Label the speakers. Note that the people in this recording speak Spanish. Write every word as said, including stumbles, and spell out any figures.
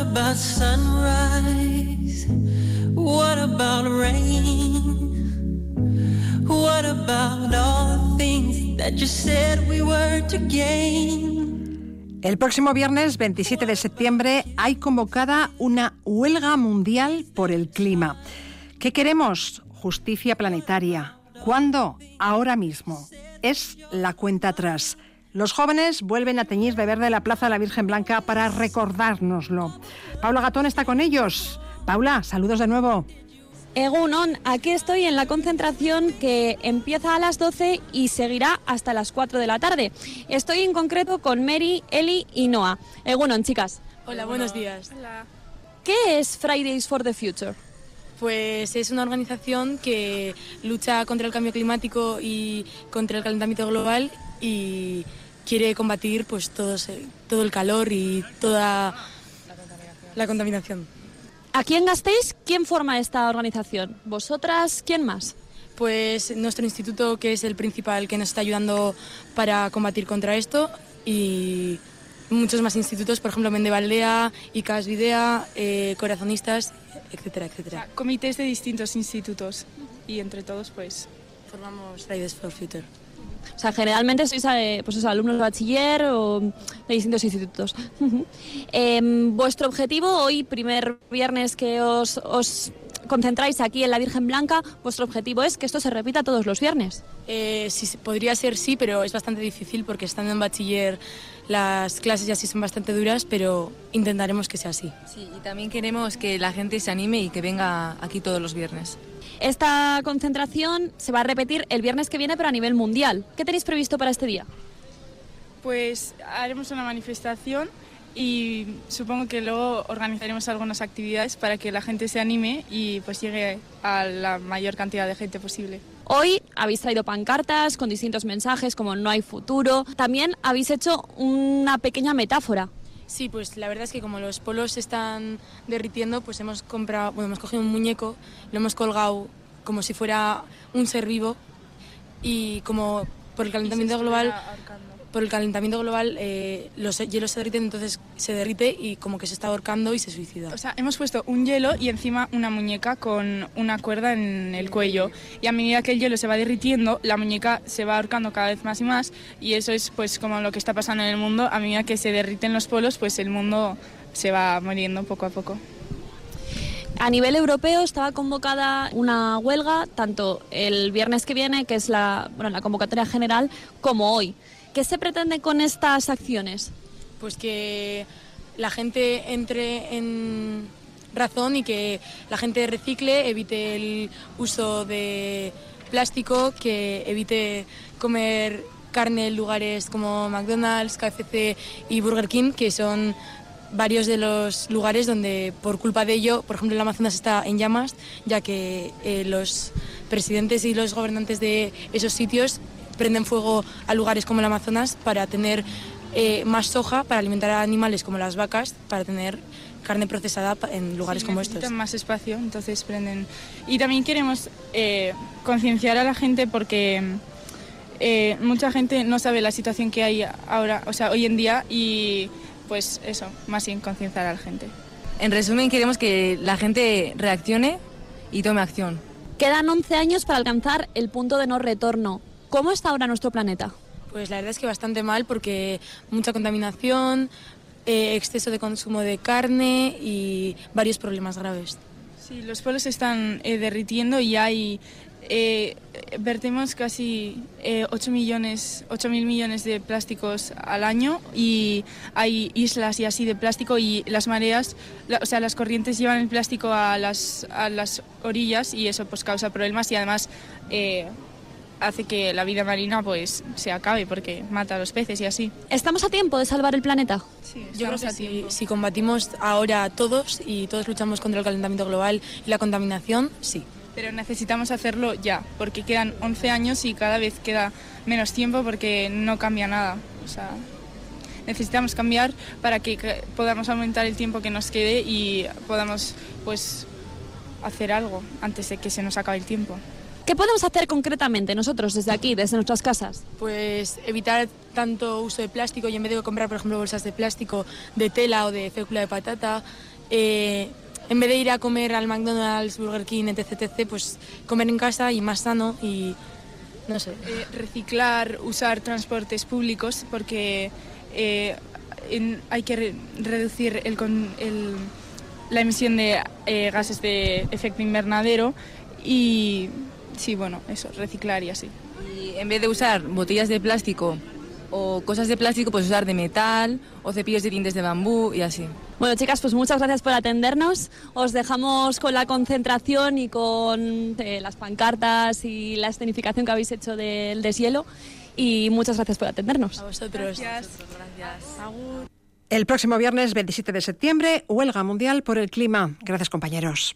Speaker 1: about sunrise? What about rain? What about all the things that you said we were to gain?
Speaker 2: El próximo viernes veintisiete de septiembre hay convocada una huelga mundial por el clima. ¿Qué queremos? Justicia planetaria. ¿Cuándo? Ahora mismo. Es la cuenta atrás. Los jóvenes vuelven a teñir de verde la Plaza de la Virgen Blanca para recordárnoslo. Paula Gatón está con ellos. Paula, saludos de nuevo.
Speaker 3: Egunon, aquí estoy en la concentración que empieza a las doce y seguirá hasta las cuatro de la tarde. Estoy en concreto con Mary, Eli y Noah. Egunon, chicas.
Speaker 4: Hola, buenos días.
Speaker 3: Hola. ¿Qué es Fridays for the Future?
Speaker 4: Pues es una organización que lucha contra el cambio climático y contra el calentamiento global y quiere combatir pues todo, todo el calor y toda la contaminación.
Speaker 3: Aquí en Gasteiz, ¿quién forma esta organización? ¿Vosotras? ¿Quién más?
Speaker 4: Pues nuestro instituto, que es el principal que nos está ayudando para combatir contra esto, y muchos más institutos, por ejemplo Mendevaldea, ICAS Videa, eh, Corazonistas, etcétera, etcétera.
Speaker 5: O sea, comités de distintos institutos y entre todos pues
Speaker 4: formamos Fridays for Future.
Speaker 3: O sea, generalmente sois eh, pues, eso, alumnos de bachiller o de distintos institutos. eh, vuestro objetivo hoy, primer viernes que os, os concentráis aquí en la Virgen Blanca, vuestro objetivo es que esto se repita todos los viernes.
Speaker 4: Eh, sí, podría ser sí, pero es bastante difícil porque estando en bachiller las clases ya sí son bastante duras, pero intentaremos que sea así.
Speaker 6: Sí, y también queremos que la gente se anime y que venga aquí todos los viernes.
Speaker 3: Esta concentración se va a repetir el viernes que viene, pero a nivel mundial. ¿Qué tenéis previsto para este día?
Speaker 5: Pues haremos una manifestación y supongo que luego organizaremos algunas actividades para que la gente se anime y pues llegue a la mayor cantidad de gente posible.
Speaker 3: Hoy habéis traído pancartas con distintos mensajes como no hay futuro. También habéis hecho una pequeña metáfora.
Speaker 4: Sí, pues la verdad es que como los polos se están derritiendo, pues hemos comprado, bueno, hemos cogido un muñeco, lo hemos colgado como si fuera un ser vivo y como por el calentamiento global, por el calentamiento global eh, los hielos se derriten, entonces se derrite y como que se está ahorcando y se suicida.
Speaker 5: O sea, hemos puesto un hielo y encima una muñeca con una cuerda en el cuello y a medida que el hielo se va derritiendo, la muñeca se va ahorcando cada vez más y más y eso es pues como lo que está pasando en el mundo. A medida que se derriten los polos, pues el mundo se va muriendo poco a poco.
Speaker 3: A nivel europeo estaba convocada una huelga tanto el viernes que viene, que es la, bueno, la convocatoria general, como hoy. ¿Qué se pretende con estas acciones?
Speaker 4: Pues que la gente entre en razón y que la gente recicle, evite el uso de plástico, que evite comer carne en lugares como McDonald's, K F C y Burger King, que son varios de los lugares donde por culpa de ello, por ejemplo el Amazonas está en llamas, ya que eh, los presidentes y los gobernantes de esos sitios prenden fuego a lugares como el Amazonas para tener eh, más soja, para alimentar a animales como las vacas, para tener carne procesada en lugares
Speaker 5: sí,
Speaker 4: como estos.
Speaker 5: Necesitan más espacio, entonces prenden. Y también queremos eh, concienciar a la gente porque eh, mucha gente no sabe la situación que hay ahora, o sea, hoy en día y pues eso, más bien concienciar a la gente.
Speaker 6: En resumen, queremos que la gente reaccione y tome acción.
Speaker 3: Quedan once años para alcanzar el punto de no retorno. ¿Cómo está ahora nuestro planeta?
Speaker 4: Pues la verdad es que bastante mal porque mucha contaminación, eh, exceso de consumo de carne y varios problemas graves.
Speaker 5: Sí, los polos se están eh, derritiendo y hay eh, vertemos casi eh, ocho millones, ocho mil millones de plásticos al año y hay islas y así de plástico y las mareas, la, o sea, las corrientes llevan el plástico a las, a las orillas y eso pues causa problemas y además eh, hace que la vida marina pues se acabe porque mata a los peces y así.
Speaker 3: ¿Estamos a tiempo de salvar el planeta?
Speaker 5: Sí,
Speaker 4: yo creo que si, si combatimos ahora todos y todos luchamos contra el calentamiento global y la contaminación, sí.
Speaker 5: Pero necesitamos hacerlo ya, porque quedan once años y cada vez queda menos tiempo porque no cambia nada. O sea, necesitamos cambiar para que podamos aumentar el tiempo que nos quede y podamos pues hacer algo antes de que se nos acabe el tiempo.
Speaker 3: ¿Qué podemos hacer concretamente nosotros desde aquí, desde nuestras casas?
Speaker 4: Pues evitar tanto uso de plástico y en vez de comprar, por ejemplo, bolsas de plástico de tela o de fécula de patata, eh, en vez de ir a comer al McDonald's, Burger King, etc, etc, pues comer en casa y más sano y no sé.
Speaker 5: Eh, reciclar, usar transportes públicos porque eh, en, hay que re reducir el, con, el, la emisión de eh, gases de efecto invernadero y sí, bueno, eso, reciclar y así.
Speaker 6: Y en vez de usar botellas de plástico o cosas de plástico, pues usar de metal o cepillos de dientes de bambú y así.
Speaker 3: Bueno, chicas, pues muchas gracias por atendernos. Os dejamos con la concentración y con eh, las pancartas y la escenificación que habéis hecho del deshielo. Y muchas gracias por atendernos.
Speaker 4: A vosotros.
Speaker 5: Gracias.
Speaker 6: Gracias.
Speaker 4: Agur.
Speaker 2: El próximo viernes veintisiete de septiembre, huelga mundial por el clima. Gracias, compañeros.